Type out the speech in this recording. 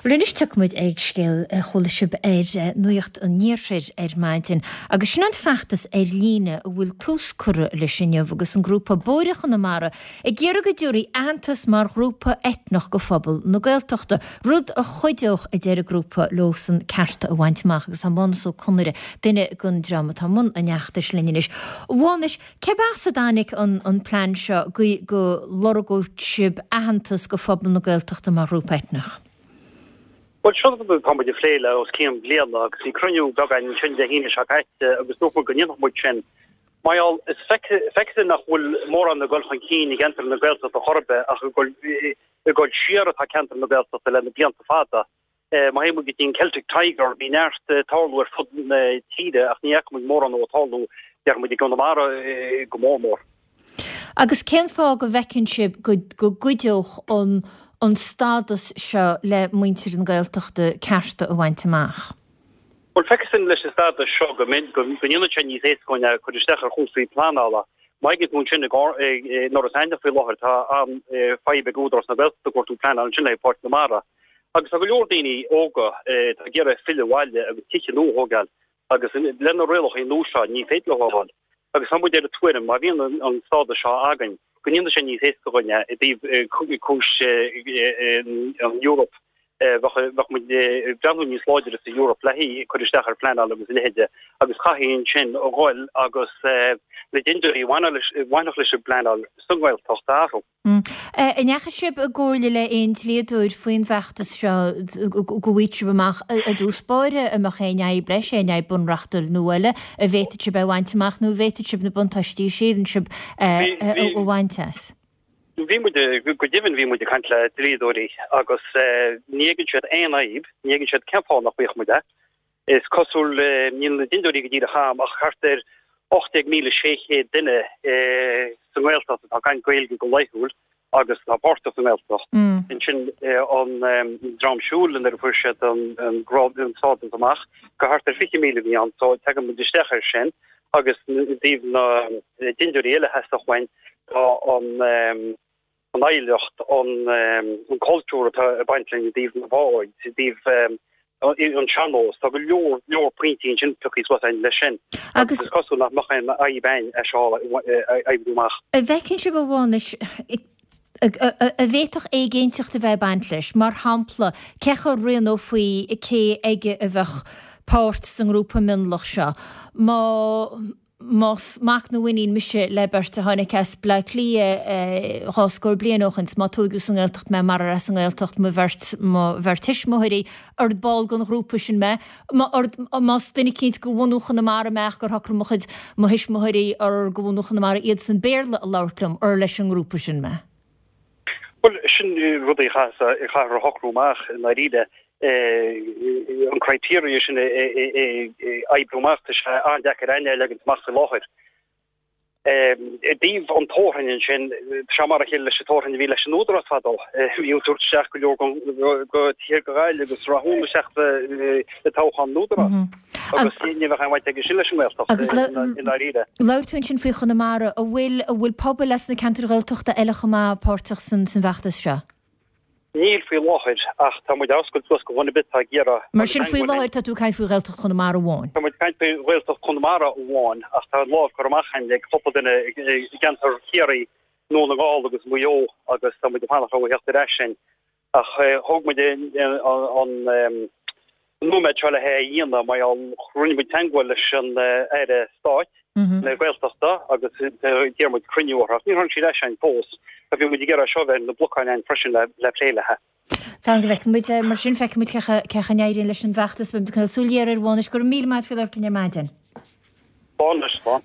Rinne tumuid ag scéil cholasib nuocht an níortréid maidin, agus sin an feachtas líne bhfuil túscurra le sinneamh agus an grúpa bóireach an amara I ggéar go dúirí antas mar grúpa etnach go phobal nó gailteachta rud a chuideoch a déir a grúpa losan certa a bhaintach agus an bhana sú conire duine gun drama tá mun a neachtas linneis. Bháis cebás a dánig an plán seo go loragóid sib antas go phobal nó gailteachta mar grúpa etnach. Well, sure the comedy fleile os came bleerlag si crunju dogan chin de hine shakeit agus no gonjen mo chen my all is effective nach will more on the golf and keen against the girls of the horbe ach gol sheer at kent the girls of the bian fata my mu getting Celtic Tiger be nerst talwer fut tide ach nie mo more on talu der mo go mara go more agus ken fá go vekinship go goidioch an status seo le muintir an gailteachta certa a bhaintach. Well, fekesin leis status seo go gonne Chinese éiscoine chu stechar chusí planála. Mai get mun sinnne nor a einde fi lochar tá an feibe godras na Welt go tú plan an sinnne Port Namara. Agus a go leordéine óga a gére fille waile agus tiche nóhogal agus lenne réloch in nósa ní féitleháil. Agus sam de twin ma vi an status seo agan. Gonne Chinese éiscoine kus an Europe wach moet brandní slaidir in Europe lehí chuisteachar plan agus lehéide agus chahéon sin ó gáil agus le dindirí bhainach leis plan sunhil tochtáú. Necha sib a ggóirle le aon léadúir faoin bheachtas seo gohhuiite amach a dúspáire amach éine breis éine bunreachtal nuile a bhéite si bhhainteach nó bhéite sib na buntáistí séan sib ó bhaintes. Vi moet godivin vi moet kantle dridori agus negenchut einaib negenchut kempa nach weich moet is kosul nil dindori gedire ha ach harter 80 mile shehe dinne sunweltat a kan goelge go leihul agus a part of sunweltat in chin on dramschulen der furset an grad in saten amach go harter 50 mile vi an so tegen met de stecher sin agus die dindori ele has toch wein on an eilecht an culture a baintling even avoid an channels so your printing is what ein lechen agus kostu nach mach ein aibein aibuach a vekin se bhhanis a bhéach égéintach de bheith baintlis mar hampla cecha rian ó faoi cé aige a bheith páirt san grúpa minlach seo Mas maak na winning misje lebert hanne kes blijk lie hasskoor blienochens ma togus an eltocht me mar as an eltocht me vertis moheri ard bal gon groepechen me mas dinne kind gewonochen mare mecher hakker mocht ma his moheri ar gewonochen mare iets een beerle lautlum lechen groepechen me. Well sin rud ik ga hokroach na ride an criteria sin aibromachtas andekker einlegent macht locher. Dief an toren sin chamar hille se toren vi leis nodra fadal vi toach go hier goile agus ra hun secht tauchan nodra. Agus weit in ride. Loutún sin fi chun mare a bhfuil pobl les na cantargiltochta eilecha pártach san bheachtas seo. Níl fi láir ach tá mu askult go bhna bit a gera. Mar sin fi láir tá tú caiith fuiltocht chun mar bháin. Tá caiint bhiltocht chun mar bháin ach tá lá chumachchain ag foppadine gantar chéirí nó na gáil agus muo agus tá mu panach hecht sin ach thug mu an nume le he íana mai an runnig tanhil leis an éire stáit na bhiltochta agus déar mu cruniúach ní han si leis ein pós. Vi moet ger seo na blochain ein freschen le pléilethe. Fangvek mit mar sin feic mit cechan éidir leis an bheachtas bum súléir bháis gur mí maid fi cinine maidin.